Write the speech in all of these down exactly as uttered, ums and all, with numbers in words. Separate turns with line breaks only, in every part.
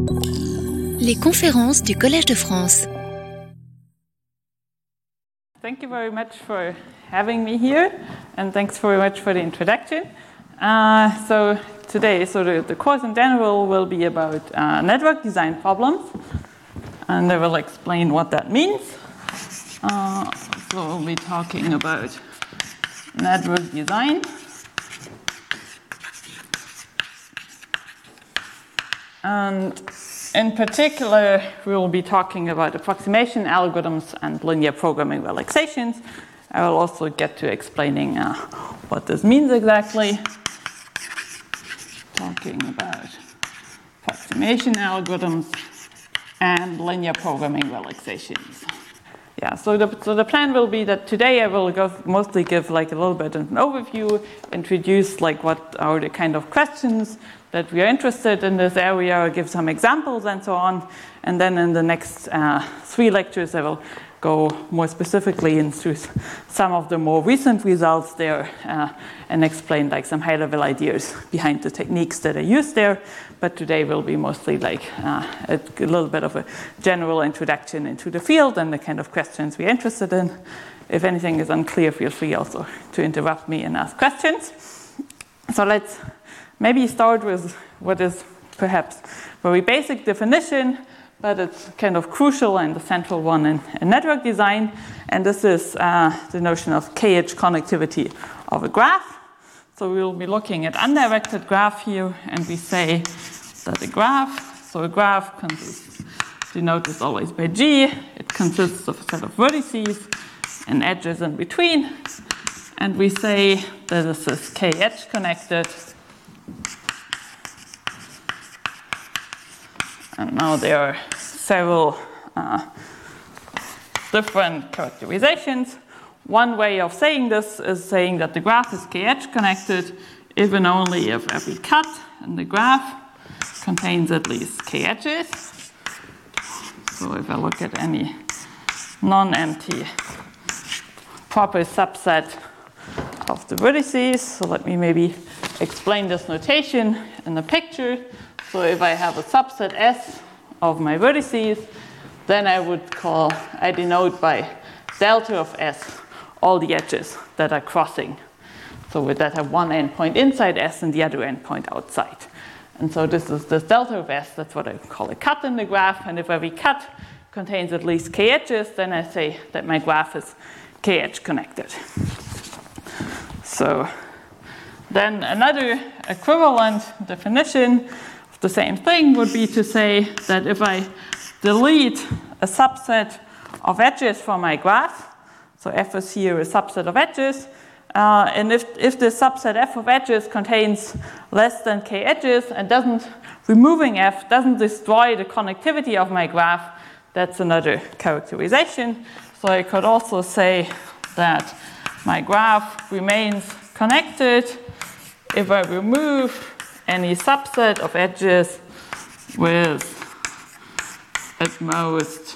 Les conférences du Collège de France.
Thank you very much for having me here, and thanks very much for the introduction. Uh, so today, so the, the course in general will be about uh, network design problems, and I will explain what that means. Uh, so we'll be talking about network design. And in particular, we will be talking about approximation algorithms and linear programming relaxations. I will also get to explaining uh, what this means exactly. Talking about approximation algorithms and linear programming relaxations. Yeah, so the, so the plan will be that today I will go mostly give like a little bit of an overview, introduce like what are the kind of questions that we are interested in this area, give some examples and so on. And then in the next uh, three lectures, I will go more specifically into some of the more recent results there uh, and explain like some high-level ideas behind the techniques that are used there. But today will be mostly like uh, a, a little bit of a general introduction into the field and the kind of questions we're interested in. If anything is unclear, feel free also to interrupt me and ask questions. So let's maybe start with what is perhaps a very basic definition, but it's kind of crucial and the central one in, in network design. And this is uh, the notion of K H connectivity of a graph. So we'll be looking at undirected graph here, and we say that a graph, so a graph consists, denote this always by G, it consists of a set of vertices and edges in between. And we say that this is K H connected. And now there are several uh, different characterizations. One way of saying this is saying that the graph is K H connected if and only if every cut in the graph contains at least K edges. So if I look at any non-empty proper subset of the vertices, so let me maybe explain this notation in the picture. So if I have a subset S of my vertices, then I would call, I denote by delta of S all the edges that are crossing. So with that have one endpoint inside S and the other endpoint outside. And so this is this delta of S, that's what I call a cut in the graph. And if every cut contains at least K edges, then I say that my graph is K H connected. So then another equivalent definition of the same thing would be to say that if I delete a subset of edges from my graph, so F is here a subset of edges, uh, and if, if this subset F of edges contains less than K edges and doesn't, removing F doesn't destroy the connectivity of my graph, that's another characterization. So I could also say that my graph remains connected if I remove any subset of edges with at most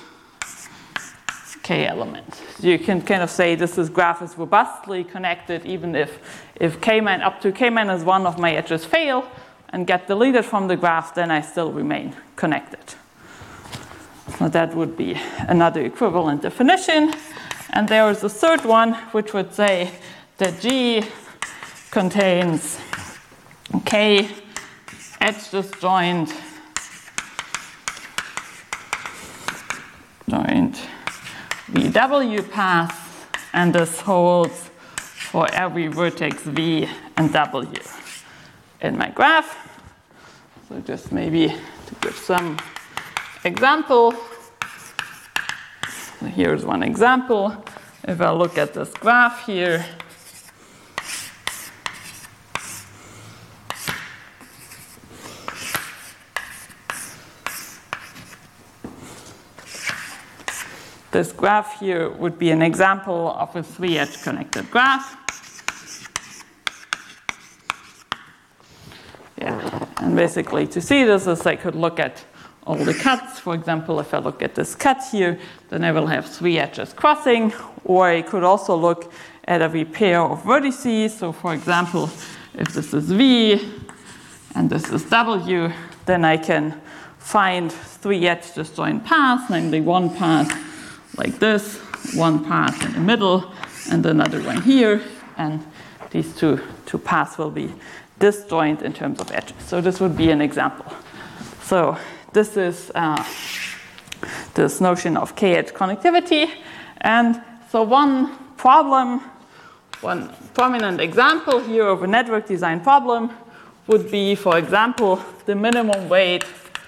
K elements. You can kind of say this is graph is robustly connected even if, if K min, up to K minus one of my edges fail and get deleted from the graph, then I still remain connected. So that would be another equivalent definition. And there is a third one which would say that G contains K edge disjoint joint V W path, and this holds for every vertex V and W in my graph. So just maybe to give some example. So here's one example. If I look at this graph here, this graph here would be an example of a three-edge connected graph. Yeah, and basically to see this is I could look at all the cuts. For example, if I look at this cut here, then I will have three edges crossing, or I could also look at every pair of vertices. So for example, if this is V and this is W, then I can find three edge disjoint paths, namely one path like this, one path in the middle, and another one here, and these two, two paths will be disjoint in terms of edges. So this would be an example. So this is uh, this notion of k-edge connectivity. And so one problem, one prominent example here of a network design problem would be, for example, the minimum weight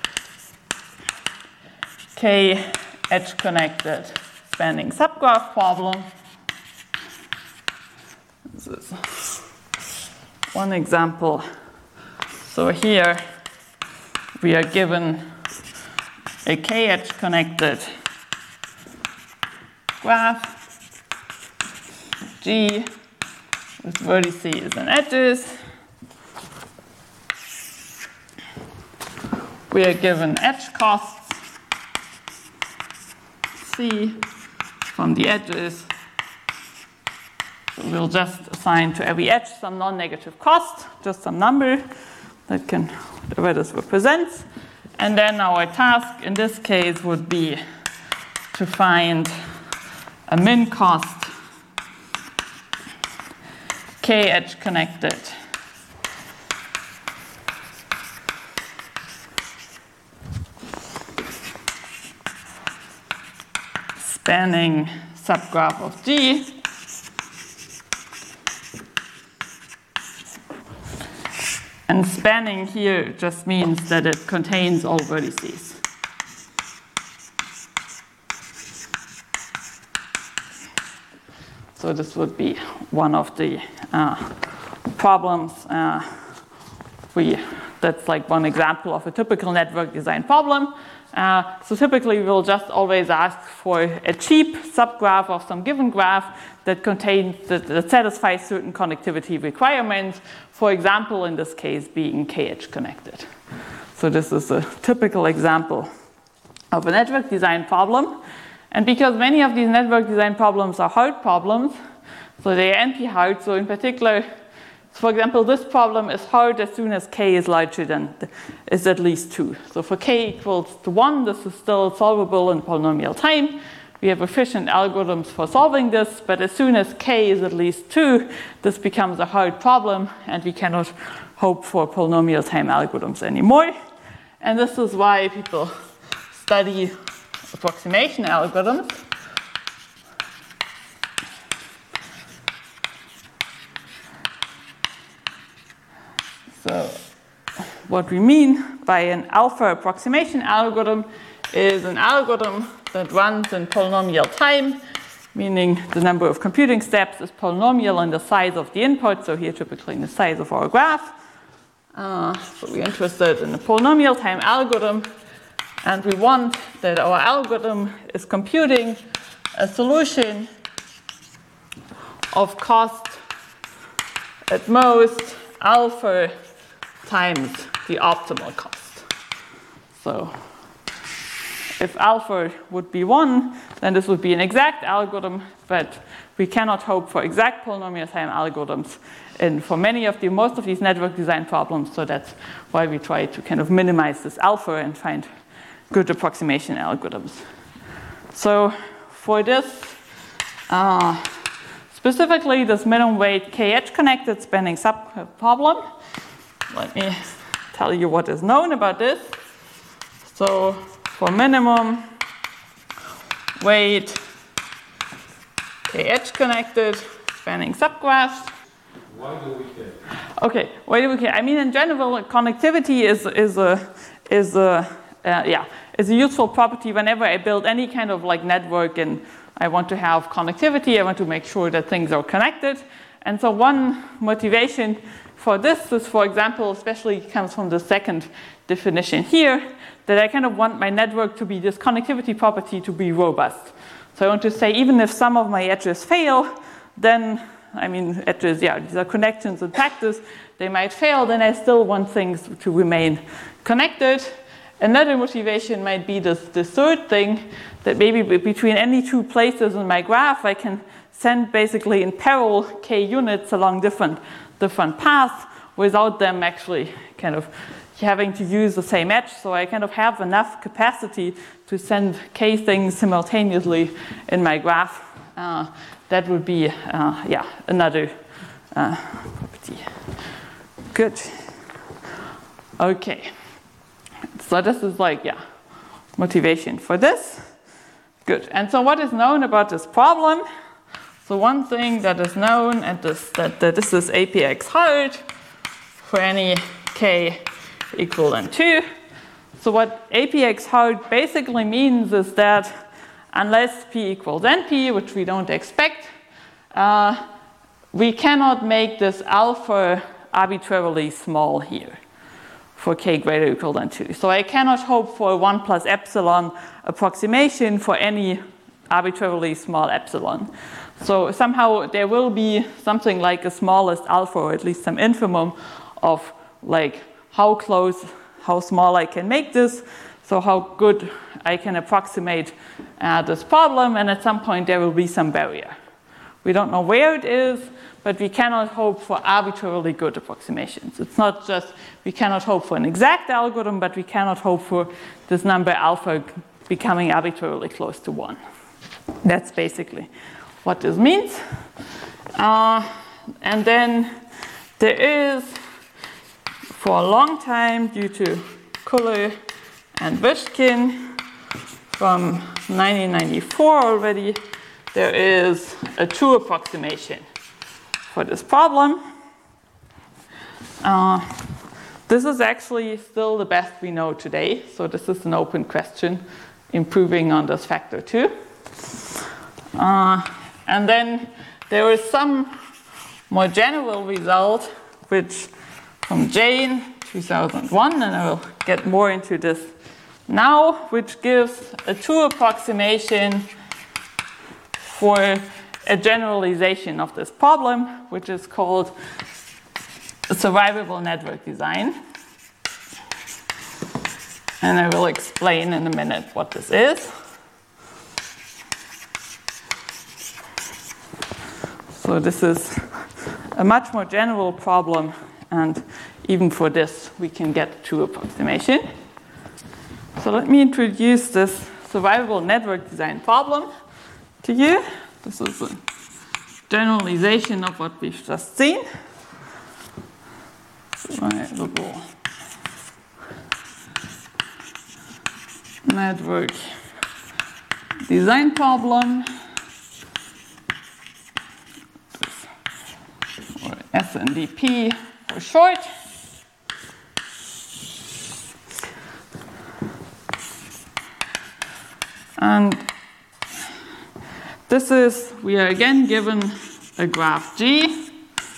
k-edge connected spanning subgraph problem. This is one example. So here we are given a k-edge connected graph G with vertices and edges. We are given edge costs C from the edges. So we'll just assign to every edge some non-negative cost, just some number that can, whatever this represents. And then our task in this case would be to find a min cost k-edge connected spanning subgraph of G. And spanning here just means that it contains all vertices. So this would be one of the uh, problems. Uh, we, that's like one example of a typical network design problem. Uh, so typically we'll just always ask for a cheap subgraph of some given graph that contains, that, that satisfies certain connectivity requirements. For example, in this case, being k-edge connected. So this is a typical example of a network design problem. And because many of these network design problems are hard problems, so they are N P hard, so in particular, for example, this problem is hard as soon as k is larger than, is at least two. So for k equals to one, this is still solvable in polynomial time. We have efficient algorithms for solving this, but as soon as k is at least two, this becomes a hard problem, and we cannot hope for polynomial time algorithms anymore. And this is why people study approximation algorithms. So what we mean by an alpha approximation algorithm is an algorithm that runs in polynomial time, meaning the number of computing steps is polynomial in the size of the input, so here typically in the size of our graph. Uh, so we're interested in a polynomial time algorithm, and we want that our algorithm is computing a solution of cost at most alpha times the optimal cost. So if alpha would be one, then this would be an exact algorithm, but we cannot hope for exact polynomial time algorithms in for many of the most of these network design problems, so that's why we try to kind of minimize this alpha and find good approximation algorithms. So for this, uh, specifically this minimum weight k-edge connected spanning sub problem, let me tell you what is known about this. So for minimum weight k-edge connected spanning subgraphs.
Why do we care?
Okay, why do we care? I mean, in general, connectivity is is a is a uh, yeah is a useful property whenever I build any kind of like network and I want to have connectivity. I want to make sure that things are connected. And so one motivation for this is, for example, especially comes from the second definition here, that I kind of want my network to be, this connectivity property to be robust. So I want to say even if some of my edges fail, then, I mean, edges, yeah, these are connections in practice, they might fail, then I still want things to remain connected. Another motivation might be this, this third thing, that maybe between any two places in my graph, I can send basically in parallel k units along different, different paths without them actually kind of having to use the same edge, so I kind of have enough capacity to send k things simultaneously in my graph. Uh, that would be, uh, yeah, another uh, property. Good. Okay. So this is like, yeah, motivation for this. Good. And so what is known about this problem? So one thing that is known at this, that, that this is A P X hard for any k equal than two. So what A P X hard basically means is that unless p equals np, which we don't expect, uh, we cannot make this alpha arbitrarily small here for k greater or equal than two. So I cannot hope for a one plus epsilon approximation for any arbitrarily small epsilon. So somehow there will be something like a smallest alpha, or at least some infimum of like how close, how small I can make this, so how good I can approximate uh, this problem, and at some point there will be some barrier. We don't know where it is, but we cannot hope for arbitrarily good approximations. It's not just we cannot hope for an exact algorithm, but we cannot hope for this number alpha becoming arbitrarily close to one. That's basically what this means. Uh, and then there is, for a long time, due to Kuller and Vyshkin from nineteen ninety-four already, there is a true approximation for this problem. Uh, this is actually still the best we know today, so this is an open question, improving on this factor two. Uh, and then there is some more general result, which from Jane, two thousand one, and I will get more into this now, which gives a true approximation for a generalization of this problem, which is called a survivable network design. And I will explain in a minute what this is. So this is a much more general problem, and even for this we can get true approximation. So let me introduce this survivable network design problem to you. This is a generalization of what we've just seen. Survivable network design problem, or S N D P for short. And this is, we are again given a graph G,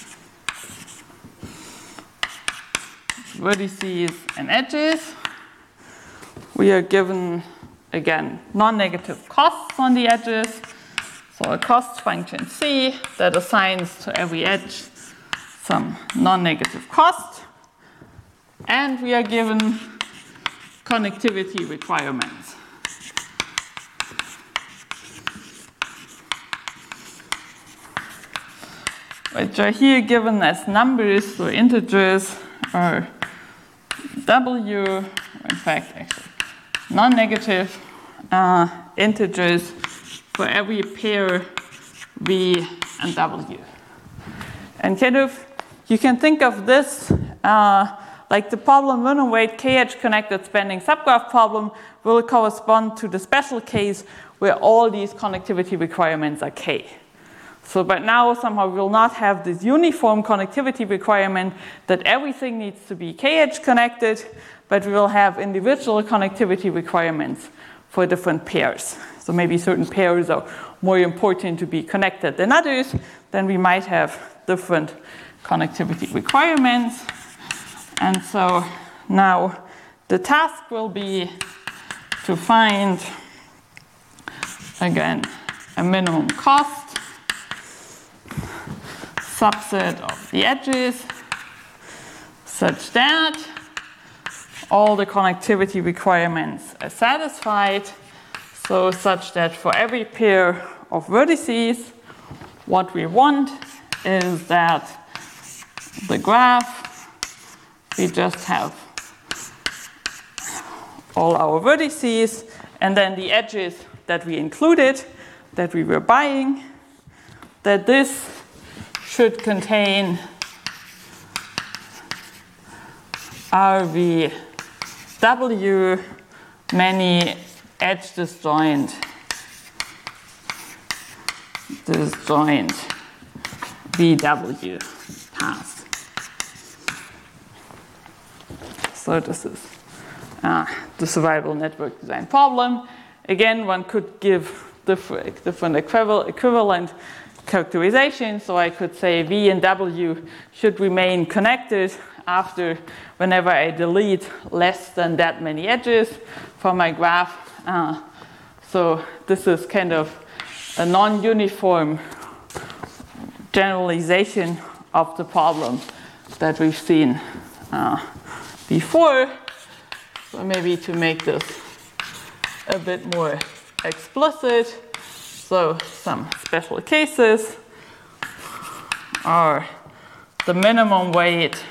vertices and edges. We are given, again, non-negative costs on the edges. So a cost function C that assigns to every edge some non-negative cost. And we are given connectivity requirements. Which are here given as numbers, so integers are W, in fact, actually non-negative uh, integers for every pair V and W. And kind of, you can think of this uh, like the problem Winn-Wade K-edge connected spanning subgraph problem will correspond to the special case where all these connectivity requirements are K. So but now somehow we will not have this uniform connectivity requirement that everything needs to be K-edge connected, but we will have individual connectivity requirements for different pairs. So maybe certain pairs are more important to be connected than others, then we might have different connectivity requirements. And so now the task will be to find, again, a minimum cost subset of the edges such that all the connectivity requirements are satisfied. So such that for every pair of vertices, what we want is that the graph, we just have all our vertices, and then the edges that we included, that we were buying, that this should contain R V W many edge disjoint disjoint V W paths. So this is uh, the survivable network design problem. Again, one could give different, different equivalent characterization. So I could say V and W should remain connected after whenever I delete less than that many edges from my graph. Uh, so this is kind of a non-uniform generalization of the problem that we've seen uh, before. So maybe to make this a bit more explicit, so some special cases are the minimum weight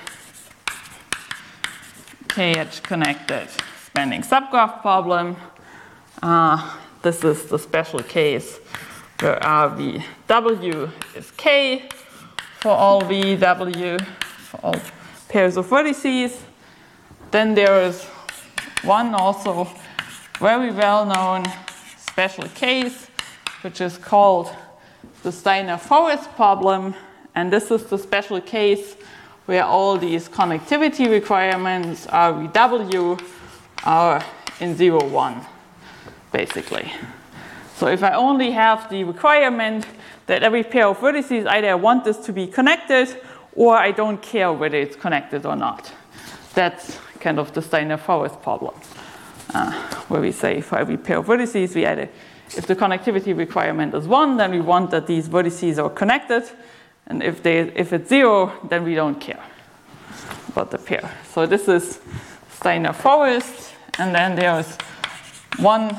K H connected spanning subgraph problem. Uh, this is the special case where R V W is K for all V W, for all pairs of vertices. Then there is one also very well-known special case, which is called the Steiner-Forest problem. And this is the special case where all these connectivity requirements, R V W, are in zero, one, basically. So if I only have the requirement that every pair of vertices, either I want this to be connected, or I don't care whether it's connected or not. That's kind of the Steiner-Forest problem, uh, where we say for every pair of vertices, we either, if the connectivity requirement is one, then we want that these vertices are connected. And if, they, if it's zero, then we don't care about the pair. So this is Steiner-Forest. And then there's one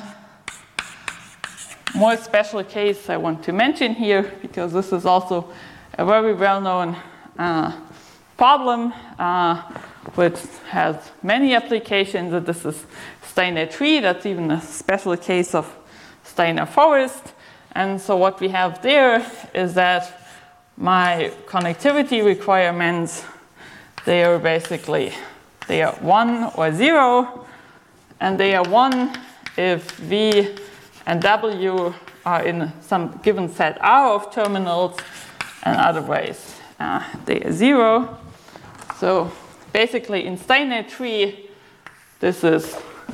more special case I want to mention here, because this is also a very well-known uh, problem, uh, which has many applications. And this is Steiner tree. That's even a special case of Steiner-Forest. And so what we have there is that my connectivity requirements, they are basically, they are one or zero, and they are one if V and W are in some given set R of terminals, and otherwise uh, they are zero. So basically in Steiner tree, this is,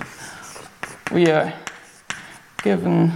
we are given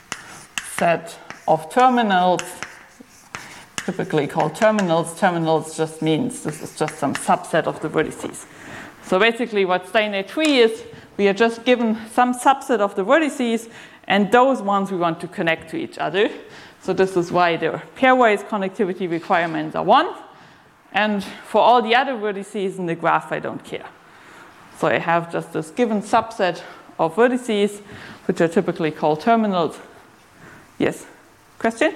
set of terminals, typically called terminals. Terminals just means this is just some subset of the vertices. So basically what Steiner tree is, we are just given some subset of the vertices, and those ones we want to connect to each other. So this is why the pairwise connectivity requirements are one. And for all the other vertices in the graph, I don't care. So I have just this given subset of vertices, which are typically called terminals. Yes? Question?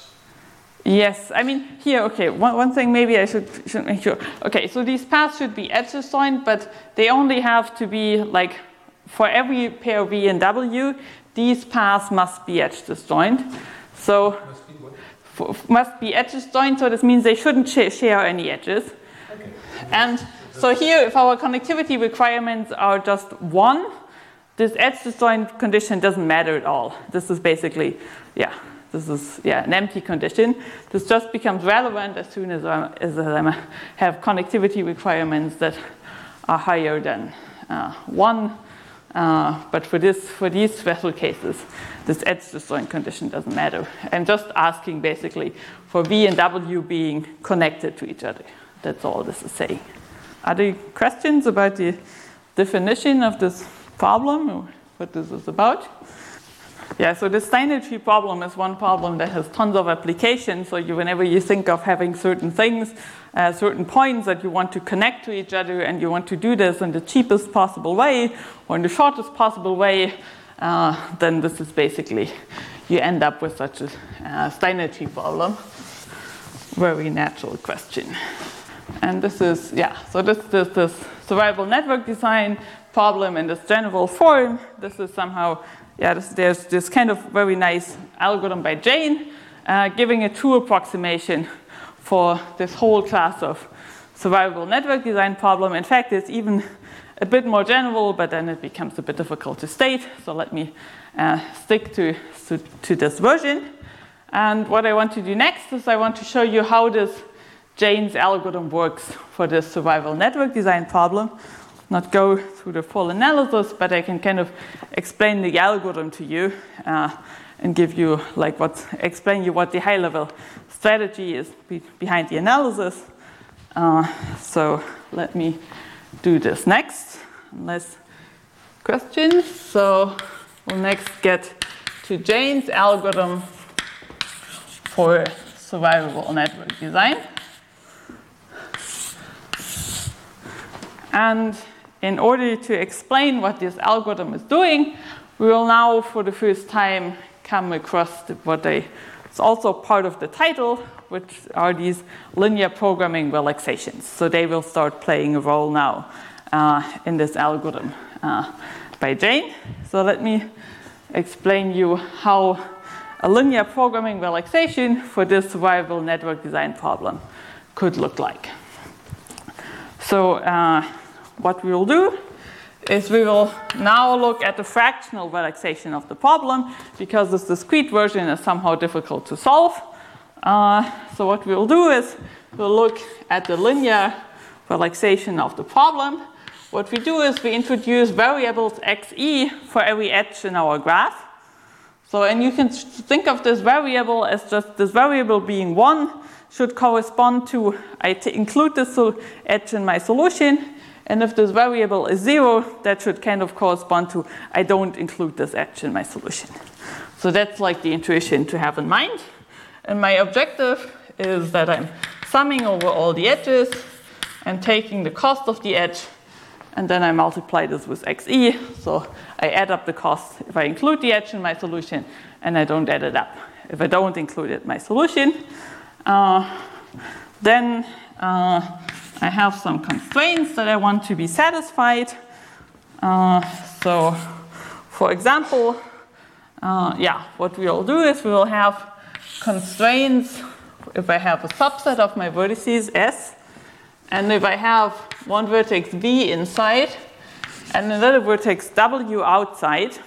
Yes, I mean, here, okay, one, one thing maybe I should, should make sure. Okay, so these paths should be edge disjoint, but they only have to be, like, for every pair V and W, these paths must be edge disjoint. So, must be, what? For, must be edge disjoint, so this means they shouldn't sh share any edges. Okay. And so here, if our connectivity requirements are just one, this edge disjoint condition doesn't matter at all. This is basically, yeah. This is yeah, an empty condition. This just becomes relevant as soon as I, as I have connectivity requirements that are higher than uh, one. Uh, but for this, for these special cases, this edge disjoint condition doesn't matter. I'm just asking basically for V and W being connected to each other. That's all this is saying. Are there questions about the definition of this problem or what this is about? Yeah, so the Steiner tree problem is one problem that has tons of applications. So you, whenever you think of having certain things, uh, certain points that you want to connect to each other, and you want to do this in the cheapest possible way or in the shortest possible way, uh, then this is basically, you end up with such a uh, Steiner tree problem. Very natural question. And this is, yeah, so this is this survivable network design problem in this general form. This is somehow, yeah, this, there's this kind of very nice algorithm by Jane, uh, giving a true approximation for this whole class of survivable network design problem. In fact, it's even a bit more general, but then it becomes a bit difficult to state. So let me uh, stick to, to, to this version. And what I want to do next is I want to show you how this Jane's algorithm works for this survival network design problem. Not go through the full analysis, but I can kind of explain the algorithm to you uh, and give you like what explain you what the high-level strategy is be behind the analysis. Uh, so let me do this next. Unless questions, so we'll next get to Jane's algorithm for survivable network design. And in order to explain what this algorithm is doing, we will now, for the first time, come across the, what they, it's also part of the title, which are these linear programming relaxations. So they will start playing a role now uh, in this algorithm uh, by Jane. So let me explain you how a linear programming relaxation for this survivable network design problem could look like. So uh, what we will do is we will now look at the fractional relaxation of the problem, because this discrete version is somehow difficult to solve. Uh, so what we will do is we'll look at the linear relaxation of the problem. What we do is we introduce variables xe for every edge in our graph. So, and you can think of this variable as just this variable being one should correspond to, I t include this edge in my solution, and if this variable is zero, that should kind of correspond to, I don't include this edge in my solution. So that's like the intuition to have in mind. And my objective is that I'm summing over all the edges and taking the cost of the edge, and then I multiply this with xe. So I add up the cost if I include the edge in my solution, and I don't add it up if I don't include it in my solution. Uh, then uh, I have some constraints that I want to be satisfied. Uh, so, for example, uh, yeah, what we will do is we will have constraints if I have a subset of my vertices S, and if I have one vertex V inside and another vertex W outside,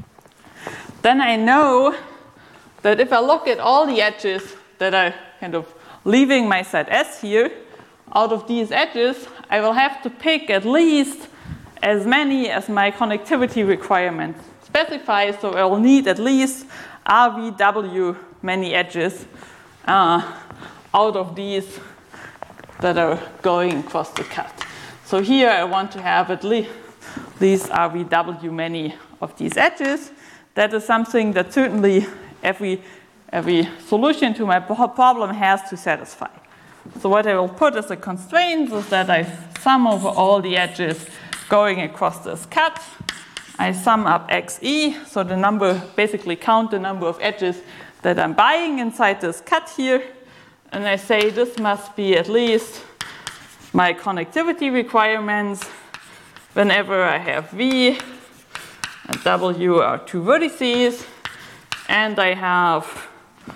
then I know that if I look at all the edges that are kind of leaving my set S here, out of these edges, I will have to pick at least as many as my connectivity requirements specify. So I will need at least R V W many edges uh, out of these that are going across the cut. So here I want to have at least these R V W many of these edges. That is something that certainly every, every solution to my problem has to satisfy. So what I will put as a constraint is that I sum over all the edges going across this cut. I sum up xe, so the number, basically count the number of edges that I'm buying inside this cut here. And I say this must be at least my connectivity requirements whenever I have V and W are two vertices, and I have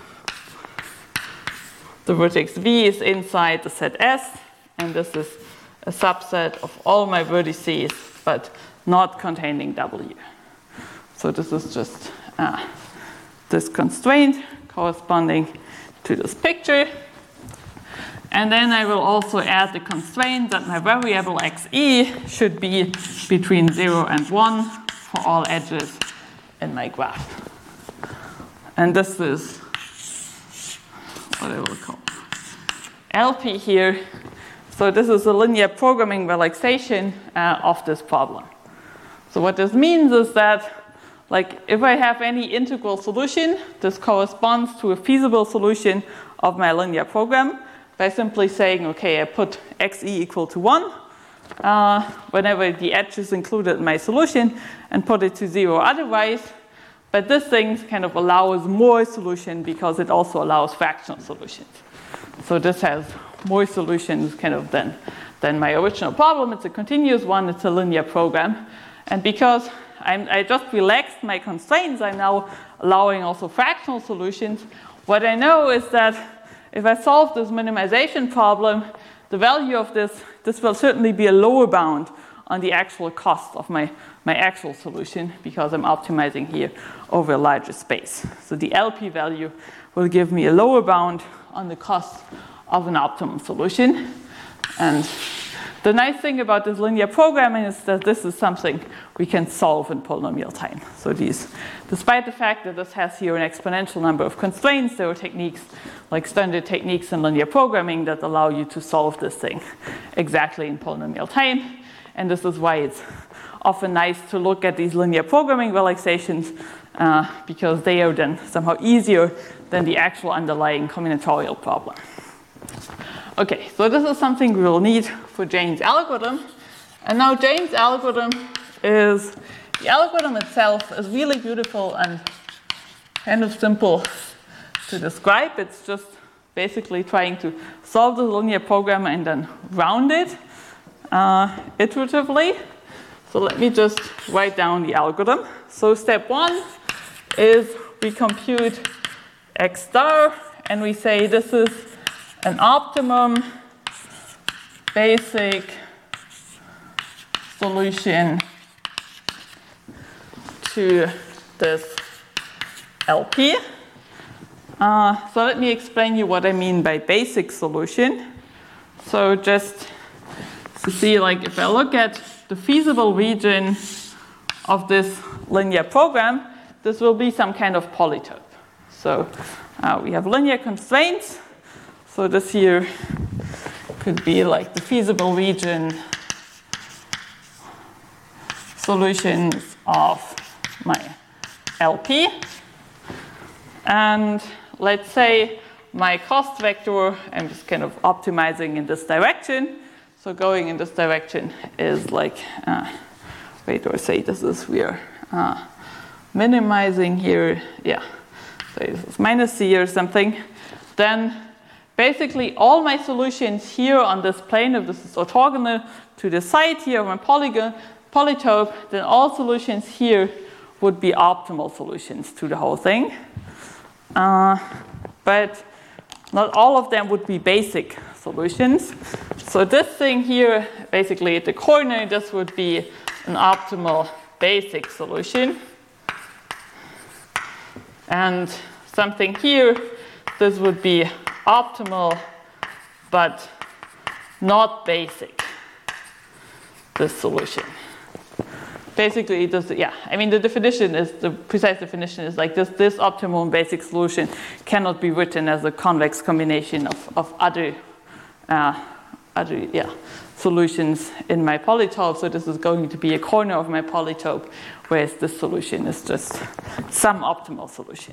the vertex V is inside the set S, and this is a subset of all my vertices, but not containing W. So this is just uh, this constraint corresponding to this picture. And then I will also add the constraint that my variable xe should be between zero and one for all edges in my graph. And this is what I will call L P here. So this is a linear programming relaxation uh, of this problem. So what this means is that, like, if I have any integral solution, this corresponds to a feasible solution of my linear program by simply saying, okay, I put xe equal to one uh, whenever the edge is included in my solution, and put it to zero otherwise. But this thing kind of allows more solution because it also allows fractional solutions. So this has more solutions kind of than, than my original problem. It's a continuous one. It's a linear program. And because I'm, I just relaxed my constraints, I'm now allowing also fractional solutions. What I know is that if I solve this minimization problem, the value of this, this will certainly be a lower bound on the actual cost of my, my actual solution, because I'm optimizing here over a larger space. So the L P value will give me a lower bound on the cost of an optimum solution. And the nice thing about this linear programming is that this is something we can solve in polynomial time. So these, despite the fact that this has here an exponential number of constraints, there are techniques like standard techniques in linear programming that allow you to solve this thing exactly in polynomial time. And this is why it's often nice to look at these linear programming relaxations, uh, because they are then somehow easier than the actual underlying combinatorial problem. Okay, so this is something we will need for Jane's algorithm. And now Jane's algorithm is, the algorithm itself is really beautiful and kind of simple to describe. It's just basically trying to solve the linear program and then round it uh, iteratively. So let me just write down the algorithm. So step one is we compute X star, and we say this is an optimum basic solution to this L P. Uh, so let me explain you what I mean by basic solution. So just to see, like, if I look at the feasible region of this linear program, this will be some kind of polytope. So uh, we have linear constraints. So this here could be like the feasible region solutions of my L P. And let's say my cost vector, I'm just kind of optimizing in this direction. So going in this direction is like, uh, wait, or say this is, we are uh, minimizing here, yeah, so this is minus C or something. Then basically all my solutions here on this plane, if this is orthogonal to the side here of my polygon, polytope, then all solutions here would be optimal solutions to the whole thing. Uh, but not all of them would be basic solutions. So this thing here, basically at the corner, this would be an optimal basic solution. And something here, this would be optimal, but not basic, this solution. Basically, it does, yeah, I mean, the definition is, the precise definition is like this, this optimal basic solution cannot be written as a convex combination of, of other, uh, other, yeah, solutions in my polytope. So this is going to be a corner of my polytope, whereas this solution is just some optimal solution.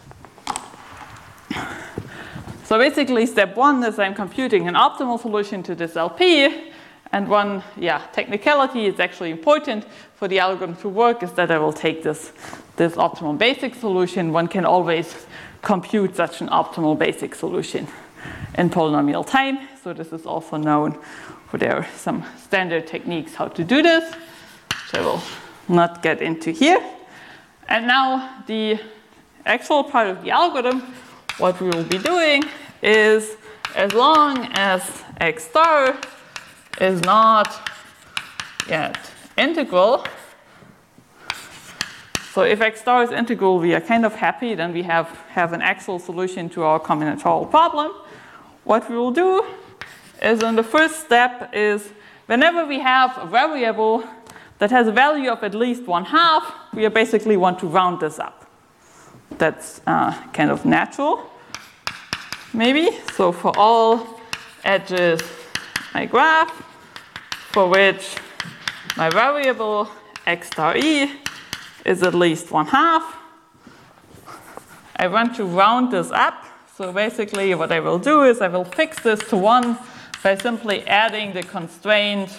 So basically, step one is I'm computing an optimal solution to this L P. And one, yeah, technicality is actually important for the algorithm to work is that I will take this, this optimal basic solution. One can always compute such an optimal basic solution in polynomial time. So this is also known, for there are some standard techniques how to do this, which I will not get into here. And now the actual part of the algorithm, what we will be doing is, as long as X star is not yet integral. So if X star is integral, we are kind of happy, then we have, have an actual solution to our combinatorial problem. What we will do is, in the first step is, whenever we have a variable that has a value of at least one half, we basically want to round this up. That's uh, kind of natural, maybe. So for all edges my graph, for which my variable X star E is at least one half, I want to round this up. So basically what I will do is I will fix this to one by simply adding the constraint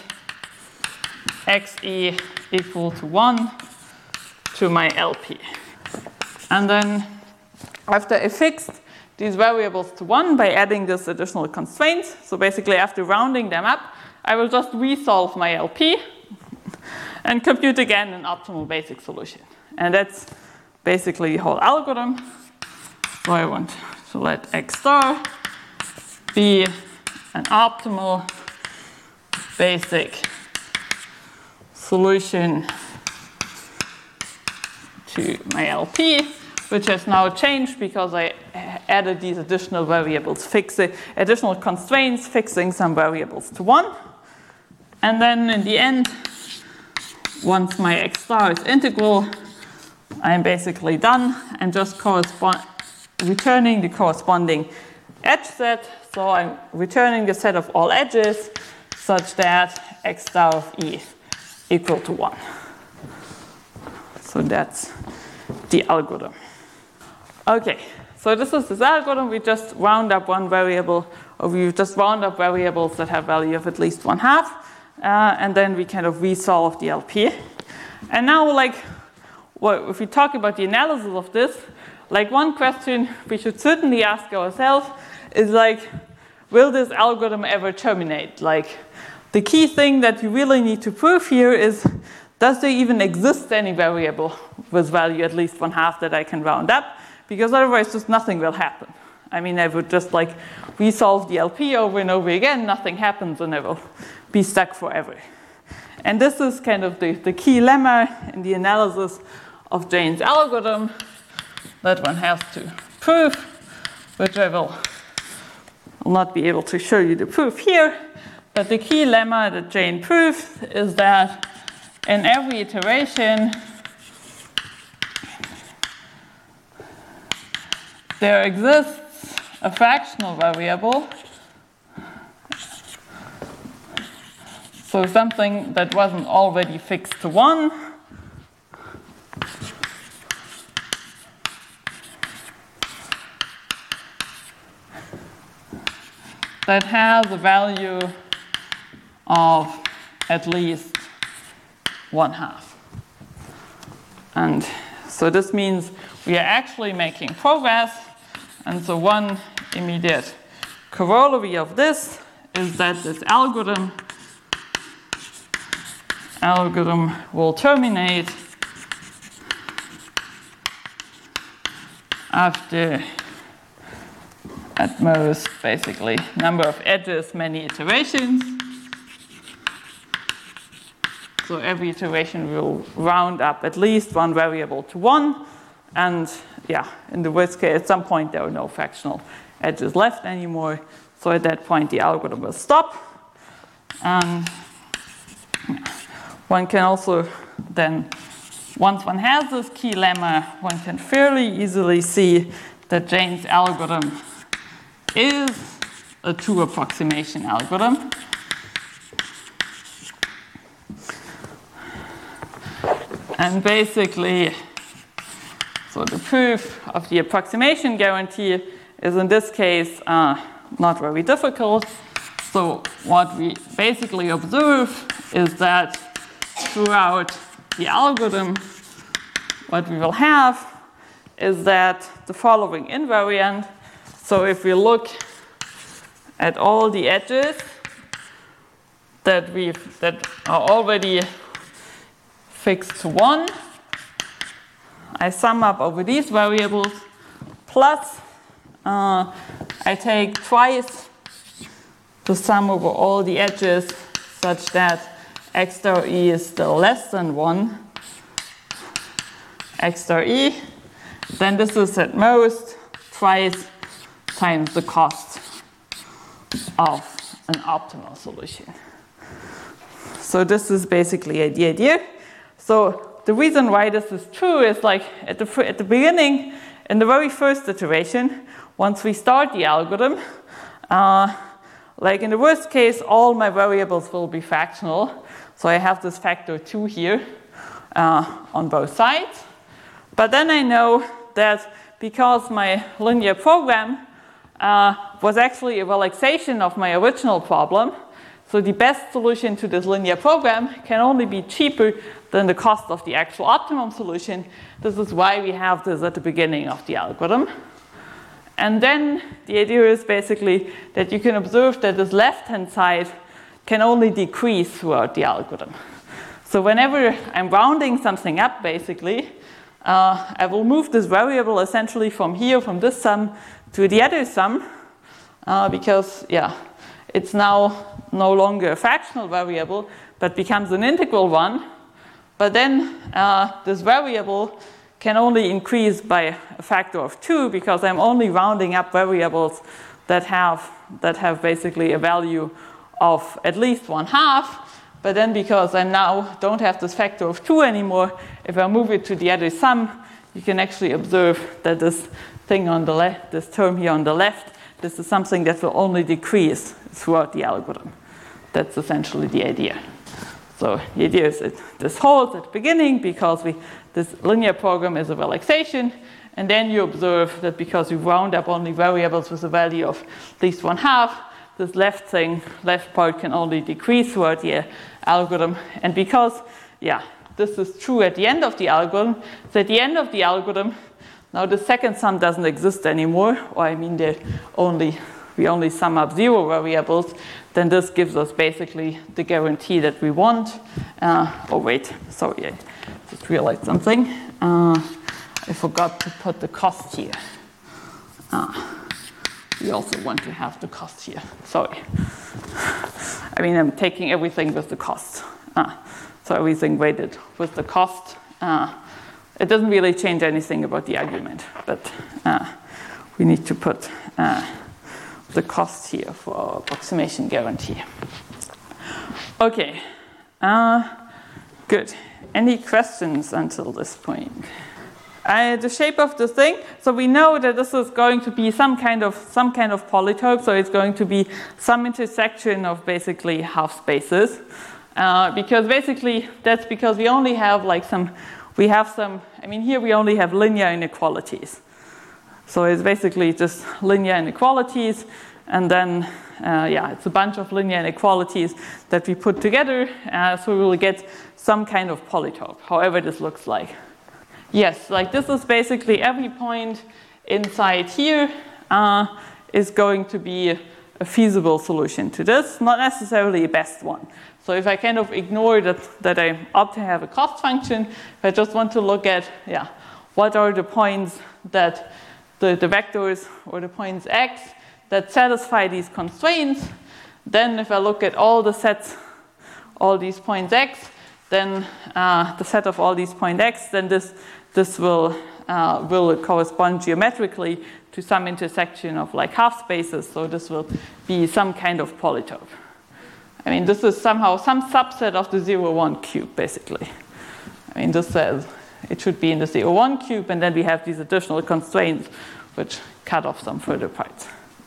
Xe equal to one to my L P. And then after I fixed these variables to one by adding this additional constraint, so basically after rounding them up, I will just resolve my L P. and compute again an optimal basic solution. And that's basically the whole algorithm. So I want to let X star be an optimal basic solution to my L P, which has now changed because I added these additional variables, fixing additional constraints, fixing some variables to one. And then in the end, once my X star is integral, I'm basically done and just correspond returning the corresponding edge set. So I'm returning the set of all edges such that X star of E equal to one. So that's the algorithm. Okay, so this is this algorithm. We just round up one variable, or we just round up variables that have value of at least one half, uh, and then we kind of resolve the L P. And now, like, well, if we talk about the analysis of this, like one question we should certainly ask ourselves is like, will this algorithm ever terminate? Like, the key thing that you really need to prove here is, does there even exist any variable with value at least one half that I can round up? Because otherwise just nothing will happen. I mean, I would just like resolve the L P over and over again, nothing happens, and I will be stuck forever. And this is kind of the, the key lemma in the analysis of Jane's algorithm that one has to prove, which I will, will not be able to show you the proof here. But the key lemma that Jane proves is that in every iteration, there exists a fractional variable, so something that wasn't already fixed to one, that has a value of at least one half. And so this means we are actually making progress. And so one immediate corollary of this is that this algorithm algorithm will terminate after at most basically number of edges, many iterations. So every iteration will round up at least one variable to one. And yeah, in the worst case, at some point there are no fractional edges left anymore. So at that point, the algorithm will stop. And one can also then, once one has this key lemma, one can fairly easily see that Jane's algorithm is a true approximation algorithm. And basically, so the proof of the approximation guarantee is in this case uh, not very difficult. So what we basically observe is that throughout the algorithm, what we will have is that the following invariant. So if we look at all the edges that we that are already fixed to one, I sum up over these variables, plus uh, I take twice the sum over all the edges such that X star E is still less than one, X star E, then this is at most twice times the cost of an optimal solution. So this is basically the idea. So the reason why this is true is like at the, at the beginning, in the very first iteration, once we start the algorithm, uh, like in the worst case, all my variables will be fractional. So I have this factor two here uh, on both sides. But then I know that because my linear program uh, was actually a relaxation of my original problem, so the best solution to this linear program can only be cheaper than the cost of the actual optimum solution. This is why we have this at the beginning of the algorithm. And then the idea is basically that you can observe that this left-hand side can only decrease throughout the algorithm. So whenever I'm rounding something up, basically, uh, I will move this variable essentially from here, from this sum, to the other sum, uh, because, yeah, it's now no longer a fractional variable, but becomes an integral one. But then uh, this variable can only increase by a factor of two, because I'm only rounding up variables that have, that have basically a value of at least one half. But then because I now don't have this factor of two anymore, if I move it to the other sum, you can actually observe that this thing on the left, this term here on the left, this is something that will only decrease throughout the algorithm. That's essentially the idea. So the idea is that this holds at the beginning because we, this linear program is a relaxation, and then you observe that because you round up only variables with a value of at least one half, this left thing, left part can only decrease throughout the algorithm. And because, yeah, this is true at the end of the algorithm, so at the end of the algorithm, now the second sum doesn't exist anymore, or I mean they only, we only sum up zero variables, then this gives us basically the guarantee that we want. Uh, oh wait, sorry, I just realized something. Uh, I forgot to put the cost here. Uh, we also want to have the cost here, sorry. I mean, I'm taking everything with the cost. Uh, so everything weighted with the cost. Uh, it doesn't really change anything about the argument, but uh, we need to put uh, the cost here for our approximation guarantee. Okay, uh, good. Any questions until this point? Uh, the shape of the thing, so we know that this is going to be some kind of some kind of polytope, so it's going to be some intersection of basically half spaces, uh, because basically that's because we only have like some, we have some, I mean here we only have linear inequalities. So it's basically just linear inequalities, and then uh, yeah, it's a bunch of linear inequalities that we put together, uh, so we will get some kind of polytope, however this looks like. Yes, like this is basically every point inside here uh, is going to be a feasible solution to this, not necessarily a best one. So if I kind of ignore that, that I opt to have a cost function, if I just want to look at, yeah, what are the points that the, the vectors or the points x that satisfy these constraints, then if I look at all the sets, all these points x, then uh, the set of all these point x, then this this will uh, will correspond geometrically to some intersection of like half spaces. So this will be some kind of polytope. I mean, this is somehow some subset of the zero one cube, basically. I mean, this says it should be in the zero one cube, and then we have these additional constraints which cut off some further parts.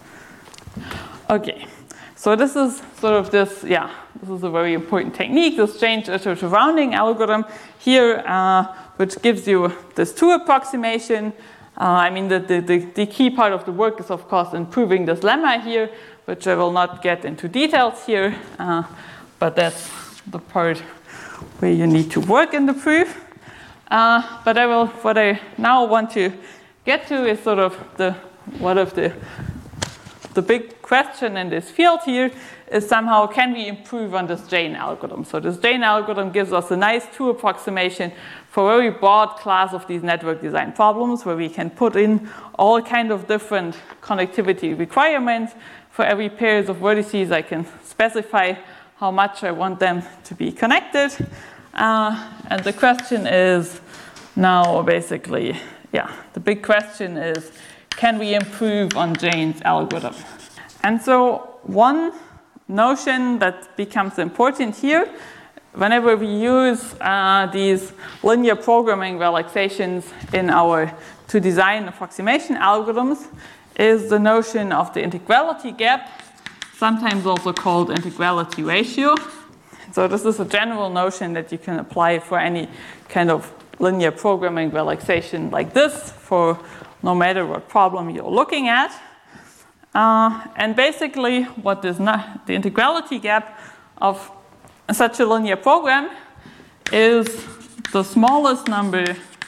Okay. So this is sort of this, yeah, this is a very important technique, this change iterative rounding algorithm here, uh, which gives you this two approximation. Uh, I mean, the, the, the, the key part of the work is, of course, improving this lemma here, which I will not get into details here, uh, but that's the part where you need to work in the proof. Uh, but I will, what I now want to get to is sort of the, what of the The big question in this field here is somehow, can we improve on this Jane algorithm? So this Jane algorithm gives us a nice two approximation for a very broad class of these network design problems, where we can put in all kind of different connectivity requirements. For every pairs of vertices, I can specify how much I want them to be connected. Uh, and the question is now basically, yeah, the big question is, can we improve on Jane's algorithm? And so one notion that becomes important here, whenever we use uh, these linear programming relaxations in our to design approximation algorithms, is the notion of the integrality gap, sometimes also called integrality ratio. So this is a general notion that you can apply for any kind of linear programming relaxation like this, for no matter what problem you're looking at. Uh, and basically, what is not the integrality gap of such a linear program is the smallest number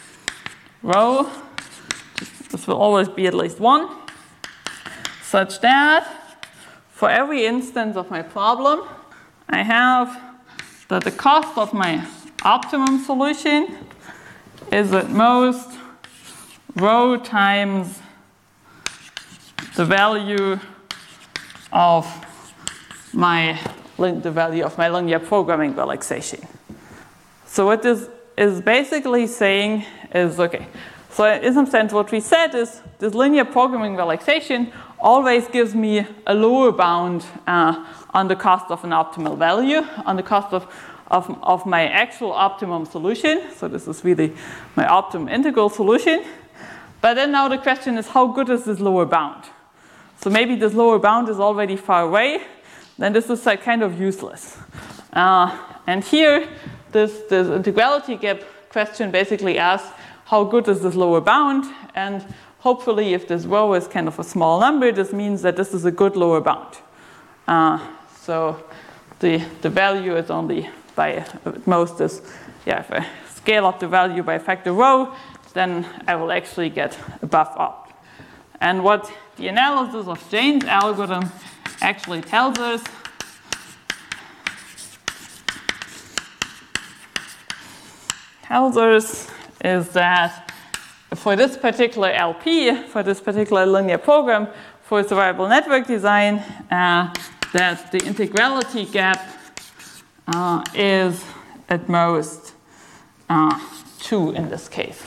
rho, this will always be at least one, such that for every instance of my problem, I have that the cost of my optimum solution is at most rho times the value of my the value of my linear programming relaxation. So what this is basically saying is, okay, so in some sense what we said is this linear programming relaxation always gives me a lower bound uh, on the cost of an optimal value, on the cost of, of, of my actual optimum solution. So this is really my optimum integral solution. But then now the question is, how good is this lower bound? So maybe this lower bound is already far away, then this is like kind of useless. Uh, and here, this, this integrality gap question basically asks, how good is this lower bound? And hopefully, if this rho is kind of a small number, this means that this is a good lower bound. Uh, so the, the value is only by, at most is, yeah, if I scale up the value by a factor rho, then I will actually get above opt. And what the analysis of Jane's algorithm actually tells us tells us is that for this particular L P, for this particular linear program, for its variable network design, uh, that the integrality gap uh, is at most uh, two in this case.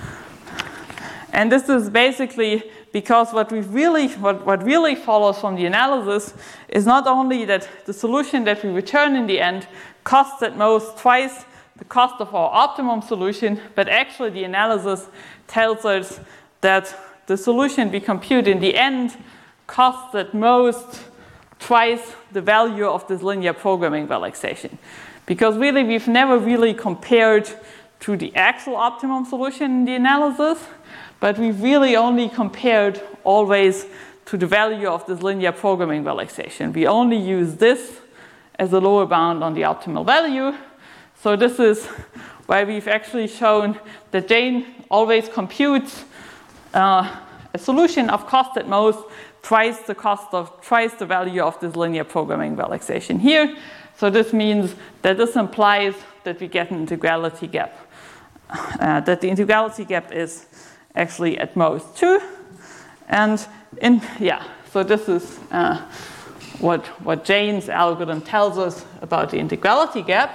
And this is basically because what we really, what, what really follows from the analysis is not only that the solution that we return in the end costs at most twice the cost of our optimum solution, but actually the analysis tells us that the solution we compute in the end costs at most twice the value of this linear programming relaxation. Because really we've never really compared to the actual optimum solution in the analysis, but we've really only compared always to the value of this linear programming relaxation. We only use this as a lower bound on the optimal value. So this is why we've actually shown that Jane always computes uh, a solution of cost at most twice the cost of, twice the value of this linear programming relaxation here. So this means that this implies that we get an integrality gap, uh, that the integrality gap is actually at most two. And in, yeah, so this is uh, what, what Jane's algorithm tells us about the integrality gap.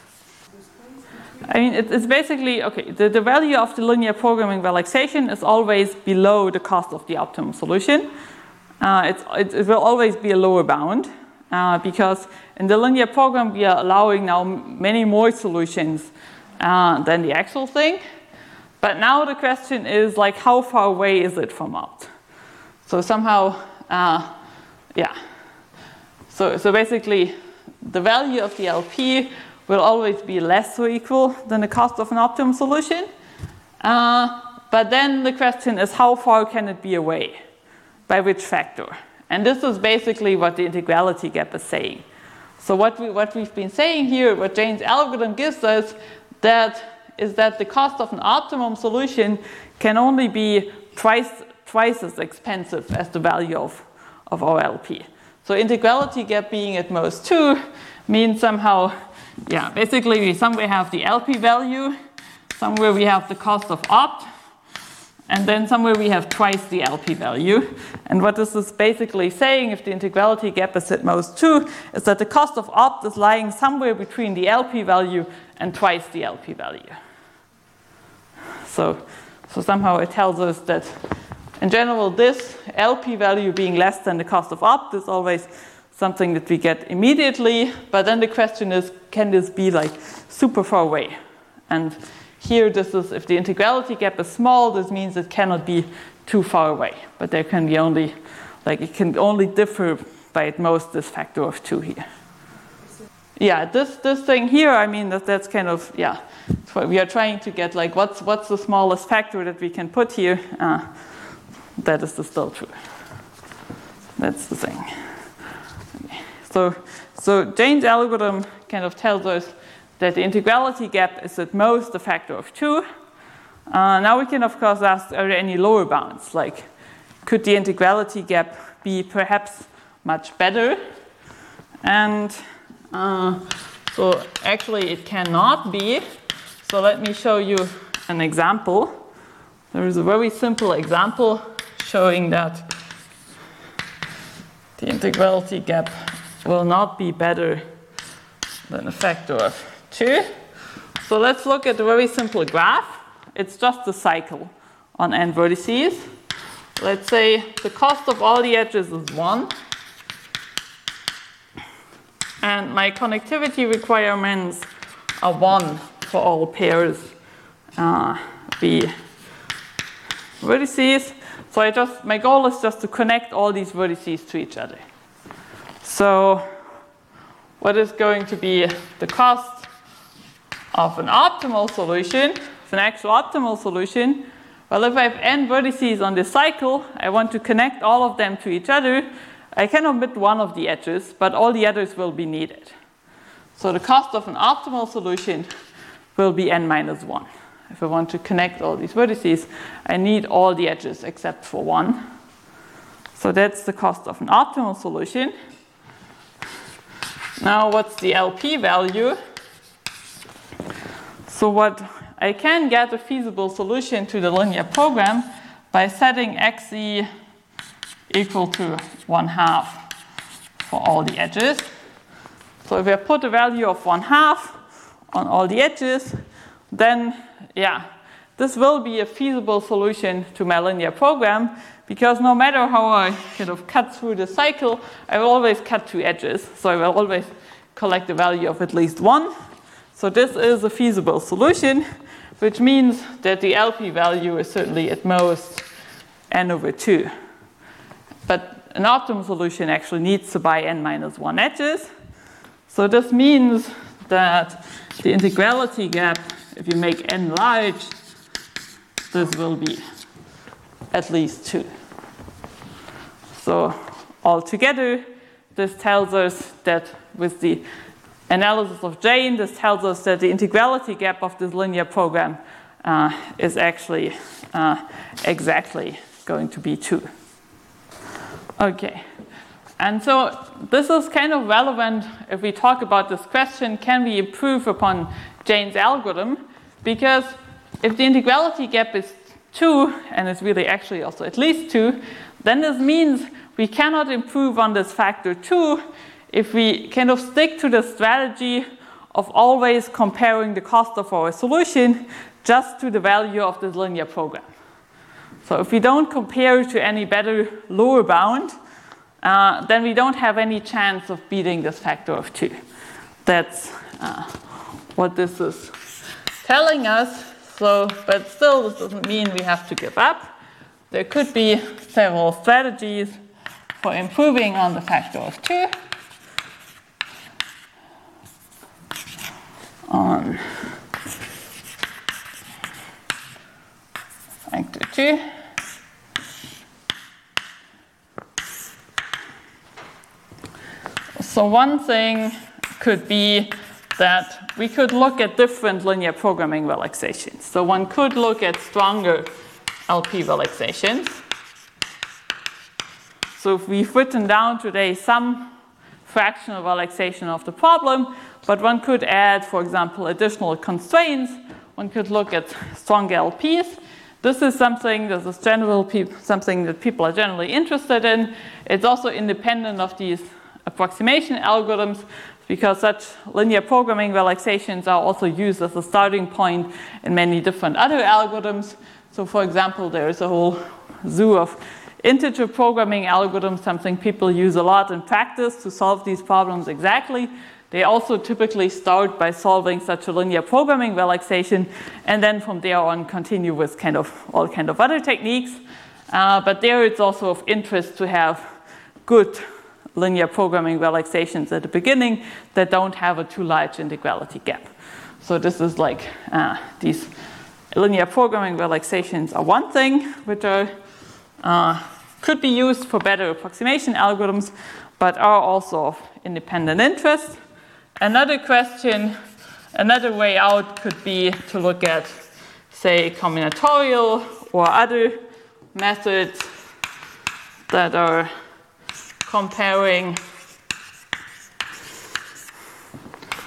I mean, it, it's basically, okay, the, the value of the linear programming relaxation is always below the cost of the optimum solution. Uh, it's, it, it will always be a lower bound uh, because in the linear program we are allowing now many more solutions uh, than the actual thing. But now the question is, like, how far away is it from opt? So somehow, uh, yeah. So, so basically, the value of the L P will always be less or equal than the cost of an optimum solution. Uh, but then the question is, how far can it be away? By which factor? And this is basically what the integrality gap is saying. So what, we, what we've been saying here, what Jane's algorithm gives us, that is that the cost of an optimum solution can only be twice, twice as expensive as the value of, of our L P. So integrality gap being at most two means somehow, yeah, basically we somewhere have the L P value, somewhere we have the cost of opt, and then somewhere we have twice the L P value. And what this is basically saying, if the integrality gap is at most two, is that the cost of opt is lying somewhere between the L P value and twice the L P value. So, so somehow it tells us that in general this L P value being less than the cost of opt is always something that we get immediately, but then the question is, can this be like super far away? And here this is, if the integrality gap is small, this means it cannot be too far away, but there can be only, like it can only differ by at most this factor of two here. Yeah, this, this thing here, I mean, that, that's kind of, yeah, we are trying to get like, what's, what's the smallest factor that we can put here? Uh, that is still true. That's the thing. Okay. So, so Jane's algorithm kind of tells us that the integrality gap is at most a factor of two. Uh, now we can, of course, ask, are there any lower bounds? Like, could the integrality gap be perhaps much better? And Uh, So actually it cannot be. So let me show you an example. There is a very simple example showing that the integrality gap will not be better than a factor of two. So let's look at a very simple graph. It's just a cycle on n vertices. Let's say the cost of all the edges is one. And my connectivity requirements are one for all pairs uh, B vertices. So I just, my goal is just to connect all these vertices to each other. So what is going to be the cost of an optimal solution, of an actual optimal solution? Well, if I have n vertices on this cycle, I want to connect all of them to each other. I can omit one of the edges, but all the others will be needed. So the cost of an optimal solution will be n minus one. If I want to connect all these vertices, I need all the edges except for one. So that's the cost of an optimal solution. Now what's the L P value? So what I can get a feasible solution to the linear program by setting xz equal to one half for all the edges. So if I put a value of one half on all the edges, then yeah, this will be a feasible solution to my linear program, because no matter how I kind of cut through the cycle, I will always cut two edges. So I will always collect a value of at least one. So this is a feasible solution, which means that the L P value is certainly at most n over two. But an optimal solution actually needs to buy n minus one edges. So this means that the integrality gap, if you make n large, this will be at least two. So altogether, this tells us that with the analysis of Jane, this tells us that the integrality gap of this linear program uh, is actually uh, exactly going to be two. Okay, and so this is kind of relevant if we talk about this question, can we improve upon Jane's algorithm? Because if the integrality gap is two, and it's really actually also at least two, then this means we cannot improve on this factor two if we kind of stick to the strategy of always comparing the cost of our solution just to the value of this linear program. So if we don't compare to any better lower bound, uh, then we don't have any chance of beating this factor of two. That's uh, what this is telling us. So, but still, this doesn't mean we have to give up. There could be several strategies for improving on the factor of two. On factor two. So one thing could be that we could look at different linear programming relaxations. So one could look at stronger L P relaxations. So if we've written down today some fractional relaxation of the problem, but one could add, for example, additional constraints. One could look at stronger L Ps. This is something that is general something that people are generally interested in. It's also independent of these approximation algorithms, because such linear programming relaxations are also used as a starting point in many different other algorithms. So for example, there is a whole zoo of integer programming algorithms, something people use a lot in practice to solve these problems exactly. They also typically start by solving such a linear programming relaxation, and then from there on continue with kind of all kind of other techniques. Uh, but there it's also of interest to have good linear programming relaxations at the beginning that don't have a too large integrality gap. So this is like uh, these linear programming relaxations are one thing, which are uh, could be used for better approximation algorithms, but are also of independent interest. Another question, another way out could be to look at, say, combinatorial or other methods that are comparing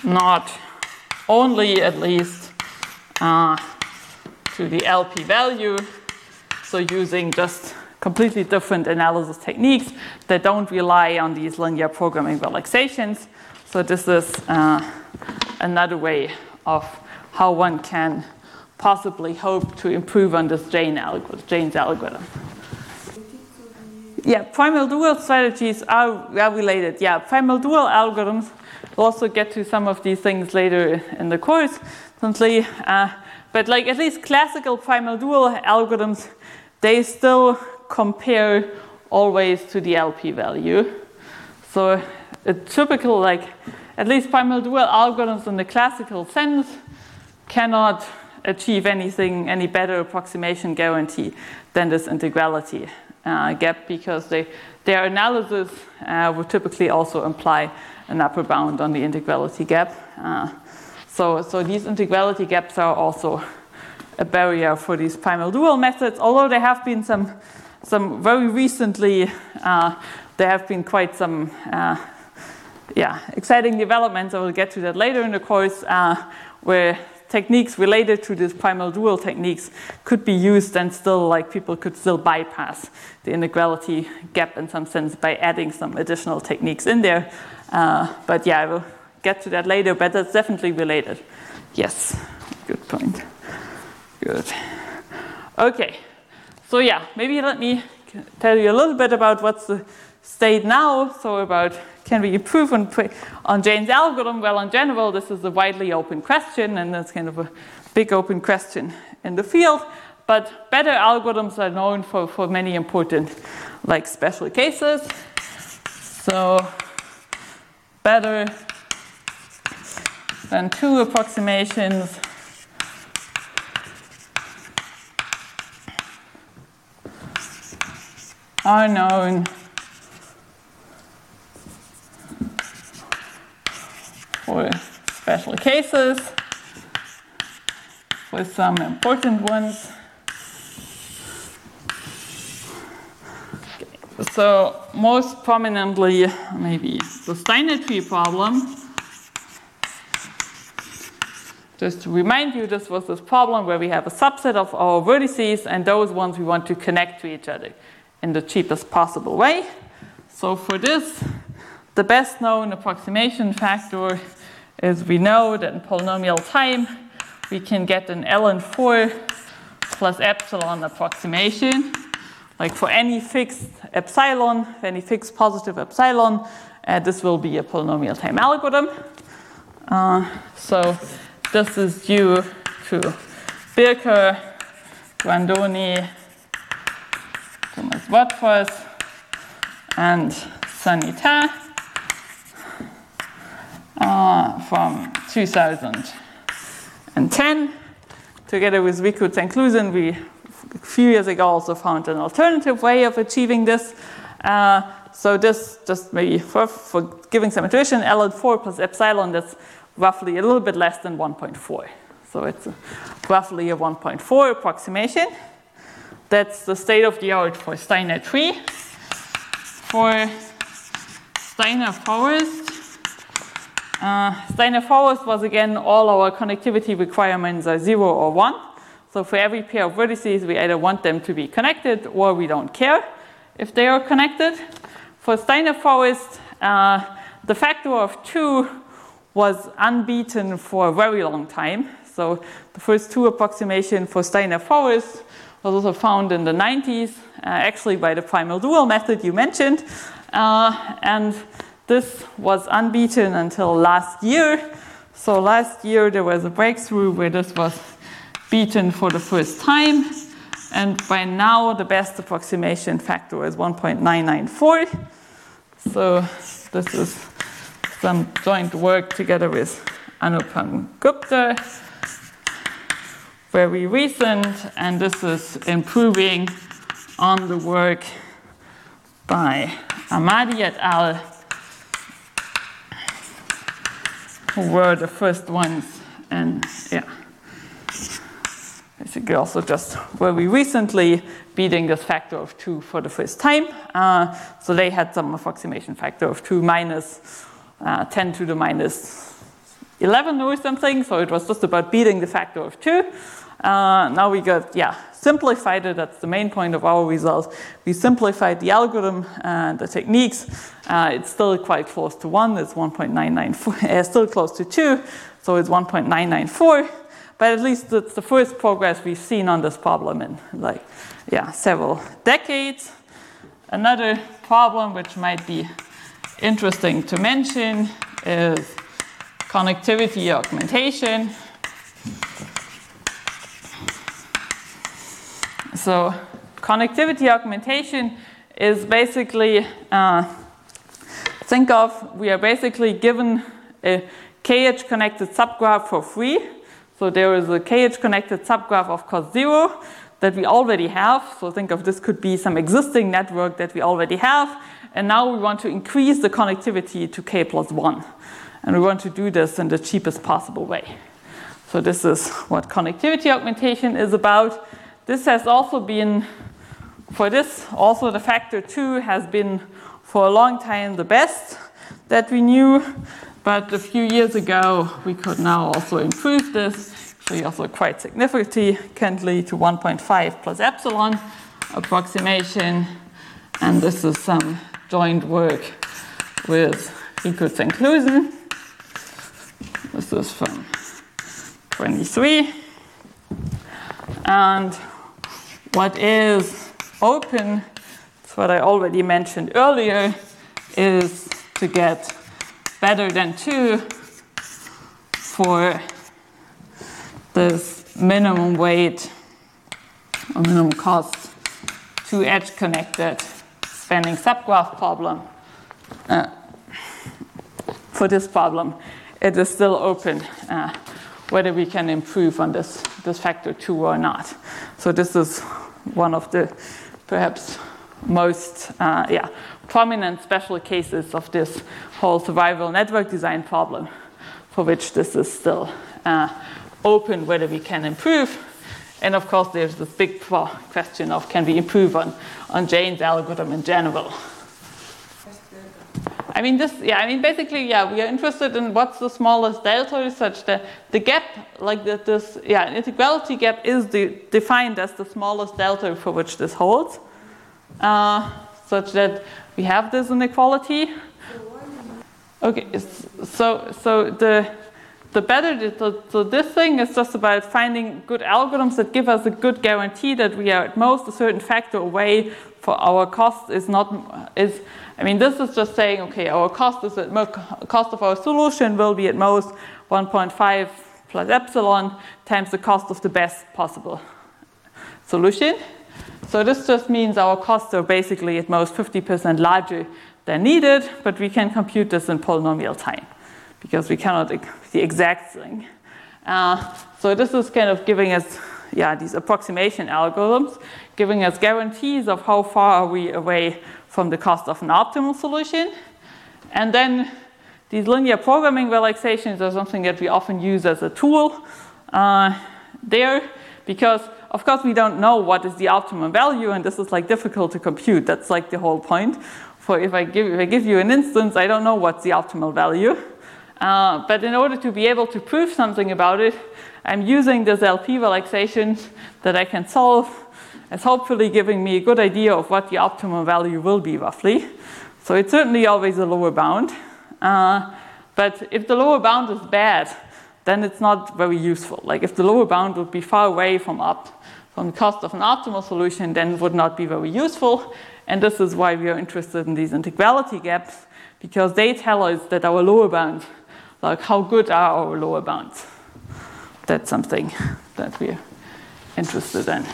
not only at least uh, to the L P value, so using just completely different analysis techniques that don't rely on these linear programming relaxations. So this is uh, another way of how one can possibly hope to improve on this Jane algorithm, Jane's algorithm. Yeah, primal dual strategies are, are related. Yeah, primal dual algorithms. We'll also get to some of these things later in the course, certainly. Uh, but like at least classical primal dual algorithms, they still compare always to the L P value. So a typical, like, at least primal dual algorithms in the classical sense cannot achieve anything, any better approximation guarantee than this integrality uh, gap, because they, their analysis uh, would typically also imply an upper bound on the integrality gap. Uh, so, so these integrality gaps are also a barrier for these primal dual methods, although there have been some, some very recently, uh, there have been quite some uh, yeah, exciting developments. I will get to that later in the course, uh, where techniques related to these primal dual techniques could be used, and still, like, people could still bypass the inequality gap in some sense by adding some additional techniques in there. Uh, but yeah, I will get to that later, but that's definitely related. Yes, good point. Good. Okay, so yeah, maybe let me tell you a little bit about what's the state now. So about, can we improve on, on Jane's algorithm? Well, in general, this is a widely open question, and that's kind of a big open question in the field. But better algorithms are known for, for many important, like, special cases. So better than two approximations are known for special cases, for some important ones. Okay. So most prominently, maybe the Steiner tree problem. Just to remind you, this was this problem where we have a subset of our vertices, and those ones we want to connect to each other in the cheapest possible way. So for this, the best known approximation factor is, we know that in polynomial time, we can get an ln four plus epsilon approximation. Like, for any fixed epsilon, for any fixed positive epsilon, uh, this will be a polynomial time algorithm. Uh, so this is due to Birker, Grandoni, Thomas Watfors, and Sanita uh, from two thousand ten. Together with Vico Zanklusen, we a few years ago also found an alternative way of achieving this. Uh, so this, just maybe for, for giving some intuition, ln four plus epsilon, that's roughly a little bit less than one point four. So it's a, roughly a one point four approximation. That's the state of the art for Steiner tree. For Steiner forest, uh, Steiner forest was, again, all our connectivity requirements are zero or one. So for every pair of vertices, we either want them to be connected or we don't care if they are connected. For Steiner forest, uh, the factor of two was unbeaten for a very long time. So the first two approximation for Steiner forest was also found in the nineties, uh, actually by the primal dual method you mentioned. Uh, and this was unbeaten until last year. So last year there was a breakthrough where this was beaten for the first time. And by now the best approximation factor is one point nine nine four. So this is some joint work together with Anupam Gupta, very recent, and this is improving on the work by Ahmadi et al., who were the first ones, and yeah, basically also just very recently beating this factor of two for the first time. Uh, so they had some approximation factor of two minus uh, ten to the minus eleven or something, so it was just about beating the factor of two. Uh, now we got, yeah, simplified it. That's the main point of our results. We simplified the algorithm and the techniques. Uh, it's still quite close to one. It's one point nine nine four. Uh, still close to two, so it's one point nine nine four. But at least it's the first progress we've seen on this problem in, like, yeah, several decades. Another problem which might be interesting to mention is connectivity augmentation. So connectivity augmentation is basically, uh, think of, we are basically given a K H connected subgraph for free. So there is a K H connected subgraph of cost zero that we already have. So think of this could be some existing network that we already have. And now we want to increase the connectivity to K plus one. And we want to do this in the cheapest possible way. So this is what connectivity augmentation is about. This has also been, for this, also the factor two has been for a long time the best that we knew. But a few years ago, we could now also improve this. So also quite significantly to one point five plus epsilon approximation. And this is some joint work with Rickards and Clusen. This is from twenty-three. And what is open, that's what I already mentioned earlier, is to get better than two for this minimum weight or minimum cost two edge connected spanning subgraph problem. Uh, for this problem, it is still open uh, whether we can improve on this, this factor two or not. So this is one of the perhaps most uh, yeah, prominent special cases of this whole survival network design problem, for which this is still uh, open whether we can improve. And of course, there's this big question of can we improve on, on Jane's algorithm in general. I mean, this, yeah, I mean, basically, yeah, we are interested in what's the smallest delta such that the gap, like the, this, yeah, integrality gap is the, defined as the smallest delta for which this holds, uh, such that we have this inequality. Okay, so so the the better, so, so this thing is just about finding good algorithms that give us a good guarantee that we are at most a certain factor away for our cost is not, is, I mean, this is just saying, okay, our cost is at mo- cost of our solution will be at most one point five plus epsilon times the cost of the best possible solution. So this just means our costs are basically at most fifty percent larger than needed, but we can compute this in polynomial time because we cannot the exact thing. Uh, so this is kind of giving us, yeah, these approximation algorithms, giving us guarantees of how far are we away from the cost of an optimal solution. And then these linear programming relaxations are something that we often use as a tool uh, there, because of course we don't know what is the optimum value, and this is like difficult to compute. That's like the whole point. For if I give, if I give you an instance, I don't know what's the optimal value. Uh, but in order to be able to prove something about it, I'm using this L P relaxations that I can solve as hopefully giving me a good idea of what the optimal value will be roughly. So it's certainly always a lower bound. Uh, but if the lower bound is bad, then it's not very useful. Like if the lower bound would be far away from up from the cost of an optimal solution, then it would not be very useful. And this is why we are interested in these integrality gaps, because they tell us that our lower bounds, like how good are our lower bounds. That's something that we're interested in.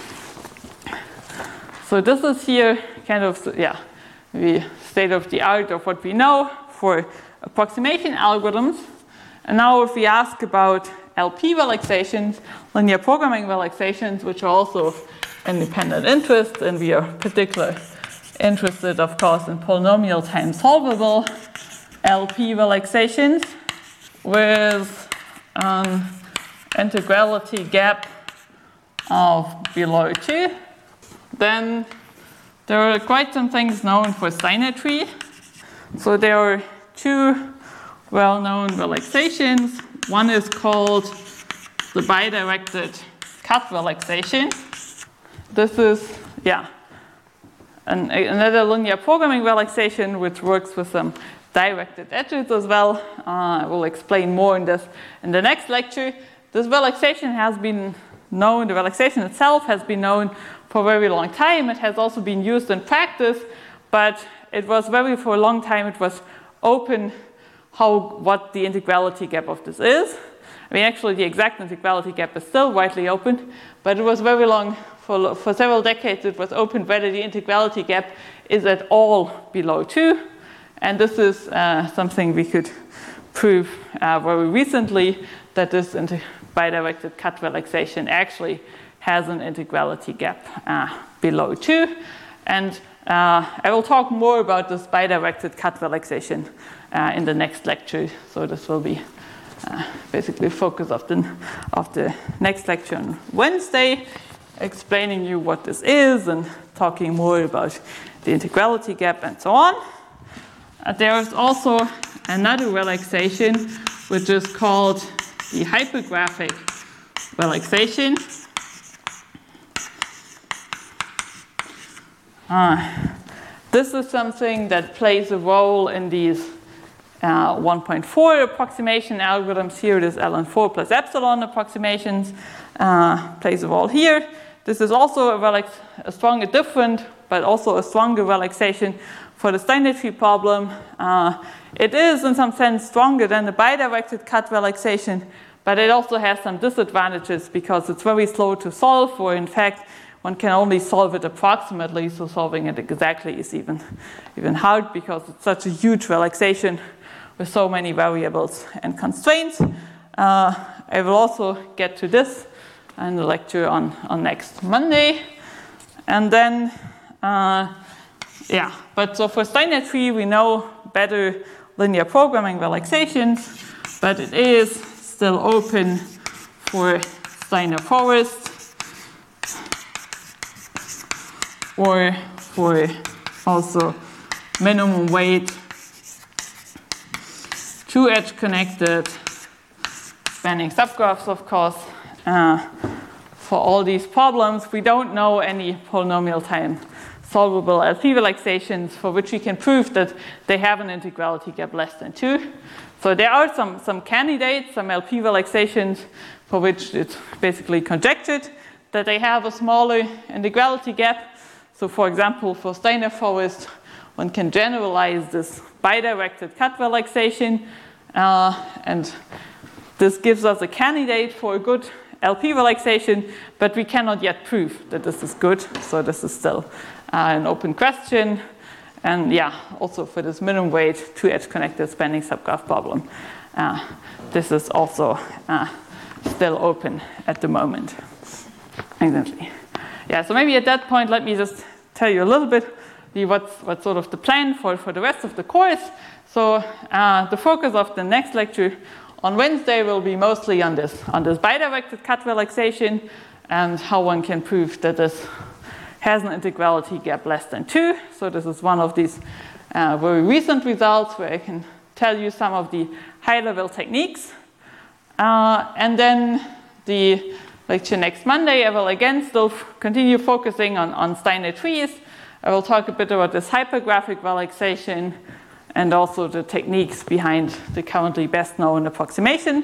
So this is here kind of, yeah, the state of the art of what we know for approximation algorithms. And now if we ask about L P relaxations, linear programming relaxations, which are also of independent interest, and we are particularly interested, of course, in polynomial time solvable L P relaxations with an integrality gap of below two, then there are quite some things known for symmetry. So there are two well-known relaxations. One is called the bidirected cut relaxation. This is, yeah, an, another linear programming relaxation which works with some directed edges as well. Uh, I will explain more in this in the next lecture. This relaxation has been known, the relaxation itself has been known for a very long time. It has also been used in practice, but it was very, for a long time, it was open how, what the integrality gap of this is. I mean, actually, the exact integrality gap is still widely open, but it was very long, for, for several decades, it was open whether the integrality gap is at all below two. And this is uh, something we could prove uh, very recently, that this bidirected cut relaxation actually has an integrality gap uh, below two. And uh, I will talk more about this bidirected cut relaxation uh, in the next lecture. So this will be uh, basically the focus of the, of the next lecture on Wednesday, explaining you what this is and talking more about the integrality gap and so on. Uh, there is also another relaxation which is called the hypergraphic relaxation. Uh, this is something that plays a role in these uh, one point four approximation algorithms here. This ln four plus epsilon approximations uh, plays a role here. This is also a, relax a stronger, different, but also a stronger relaxation for the Steiner tree problem. Uh, it is, in some sense, stronger than the bidirected cut relaxation, but it also has some disadvantages because it's very slow to solve, or in fact, one can only solve it approximately, so solving it exactly is even, even hard because it's such a huge relaxation with so many variables and constraints. Uh, I will also get to this in the lecture on, on next Monday. And then, uh, yeah, but so for Steiner tree, we know better linear programming relaxations, but it is still open for Steiner forest or for also minimum weight, two edge connected spanning subgraphs, of course. Uh, for all these problems, we don't know any polynomial time solvable L P relaxations for which we can prove that they have an integrality gap less than two. So there are some, some candidates, some L P relaxations for which it's basically conjectured that they have a smaller integrality gap. So for example, for Steiner forest, one can generalize this bidirected cut relaxation, uh, and this gives us a candidate for a good L P relaxation, but we cannot yet prove that this is good, so this is still uh, an open question. And yeah, also for this minimum weight, two edge connected spanning subgraph problem, uh, this is also uh, still open at the moment. Exactly. Yeah, so maybe at that point, let me just tell you a little bit the, what's, what's sort of the plan for, for the rest of the course. So uh, the focus of the next lecture on Wednesday will be mostly on this, on this bidirected cut relaxation and how one can prove that this has an integrality gap less than two. So this is one of these uh, very recent results where I can tell you some of the high-level techniques. Uh, and then the lecture next Monday, I will again still f- continue focusing on, on Steiner trees. I will talk a bit about this hypergraphic relaxation and also the techniques behind the currently best known approximation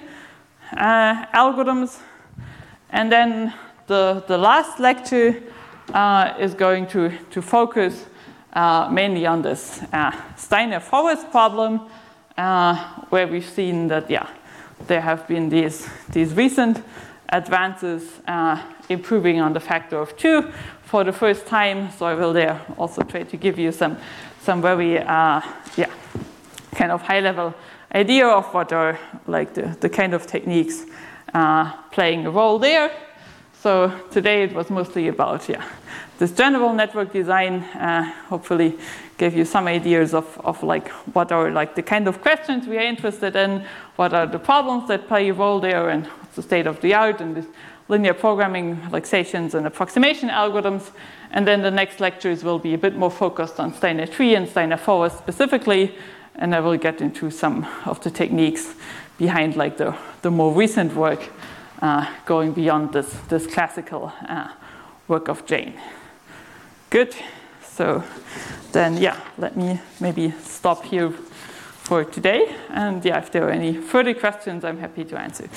uh, algorithms. And then the, the last lecture uh, is going to, to focus uh, mainly on this uh, Steiner forest problem, uh, where we've seen that, yeah, there have been these, these recent advances uh, improving on the factor of two for the first time. So I will there also try to give you some, some very, uh, yeah, kind of high-level idea of what are like the, the kind of techniques uh, playing a role there. So today it was mostly about, yeah, this general network design, uh, hopefully gave you some ideas of, of like what are like the kind of questions we are interested in, what are the problems that play a role there, and what's the state of the art, and this linear programming relaxations and approximation algorithms. And then the next lectures will be a bit more focused on Steiner tree and Steiner forest specifically, and I will get into some of the techniques behind like the, the more recent work uh, going beyond this, this classical uh, work of Jane. Good. So then, yeah, let me maybe stop here for today. And yeah, if there are any further questions, I'm happy to answer.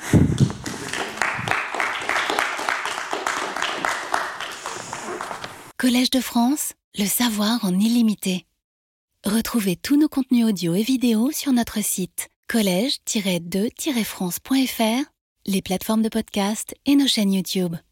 Collège de France, le savoir en illimité. Retrouvez tous nos contenus audio et vidéo sur notre site collège tiret de tiret france point f r, les plateformes de podcast et nos chaînes YouTube.